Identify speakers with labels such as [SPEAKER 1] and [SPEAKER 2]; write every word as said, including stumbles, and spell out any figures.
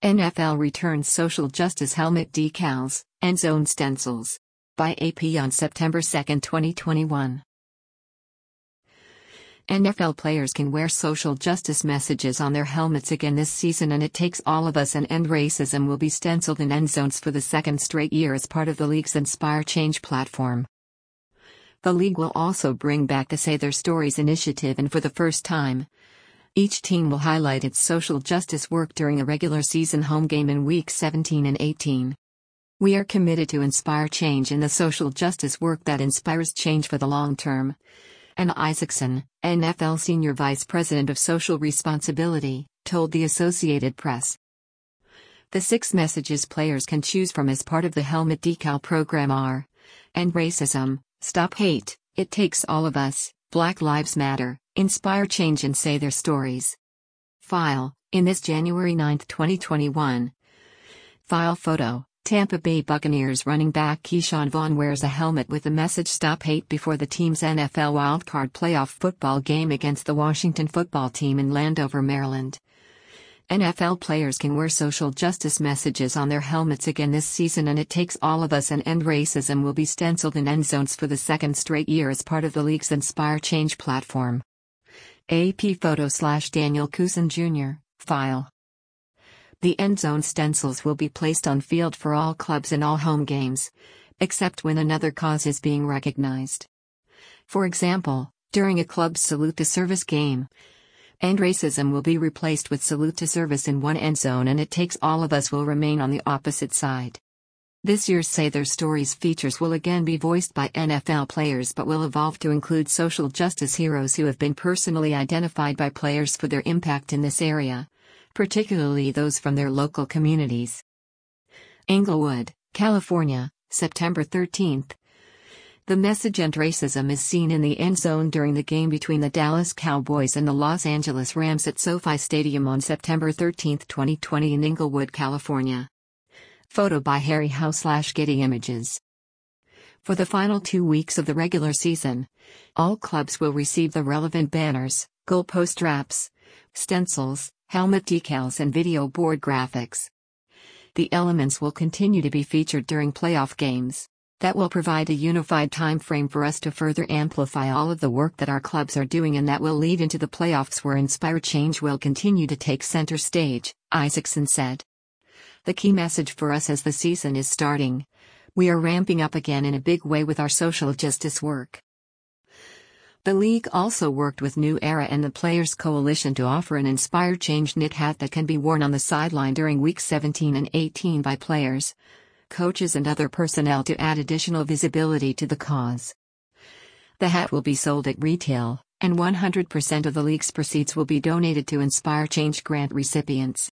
[SPEAKER 1] N F L returns social justice helmet decals, end zone stencils. By A P on September second, twenty twenty-one. N F L players can wear social justice messages on their helmets again this season, and "It takes all of us" and "End racism" will be stenciled in end zones for the second straight year as part of the league's Inspire Change platform. The league will also bring back the Say Their Stories initiative, and for the first time, each team will highlight its social justice work during a regular season home game in weeks seventeen and eighteen. "We are committed to inspire change in the social justice work that inspires change for the long term," Anna Isaacson, N F L Senior Vice President of Social Responsibility, told the Associated Press. The six messages players can choose from as part of the helmet decal program are: "End racism," "Stop hate," "It takes all of us," "Black Lives Matter," "Inspire change," and "Say Their Stories." File, in this January ninth, twenty twenty-one. File photo. Tampa Bay Buccaneers running back Keyshawn Vaughn wears a helmet with the message "Stop Hate" before the team's N F L wildcard playoff football game against the Washington football team in Landover, Maryland. N F L players can wear social justice messages on their helmets again this season, and "It takes all of us" and "End racism" will be stenciled in end zones for the second straight year as part of the league's Inspire Change platform. A P photo slash Daniel Cousin Junior, file. The end zone stencils will be placed on field for all clubs in all home games, except when another cause is being recognized. For example, during a club's Salute to Service game, "End racism" will be replaced with "Salute to Service" in one end zone, and "It takes all of us" will remain on the opposite side. This year's Say Their Stories features will again be voiced by N F L players, but will evolve to include social justice heroes who have been personally identified by players for their impact in this area, particularly those from their local communities. Inglewood, California, September thirteenth. The message "End racism" is seen in the end zone during the game between the Dallas Cowboys and the Los Angeles Rams at SoFi Stadium on September thirteenth, twenty twenty in Inglewood, California. Photo by Harry Howe/Getty Images. For the final two weeks of the regular season, all clubs will receive the relevant banners, goalpost straps, stencils, helmet decals, and video board graphics. The elements will continue to be featured during playoff games. That will provide a unified time frame for us to further amplify all of the work that our clubs are doing, and that will lead into the playoffs where Inspire Change will continue to take center stage, Isaacson said. "The key message for us as the season is starting, we are ramping up again in a big way with our social justice work." The league also worked with New Era and the Players Coalition to offer an Inspire Change knit hat that can be worn on the sideline during weeks seventeen and eighteen by players, coaches, and other personnel to add additional visibility to the cause. The hat will be sold at retail, and one hundred percent of the league's proceeds will be donated to Inspire Change grant recipients.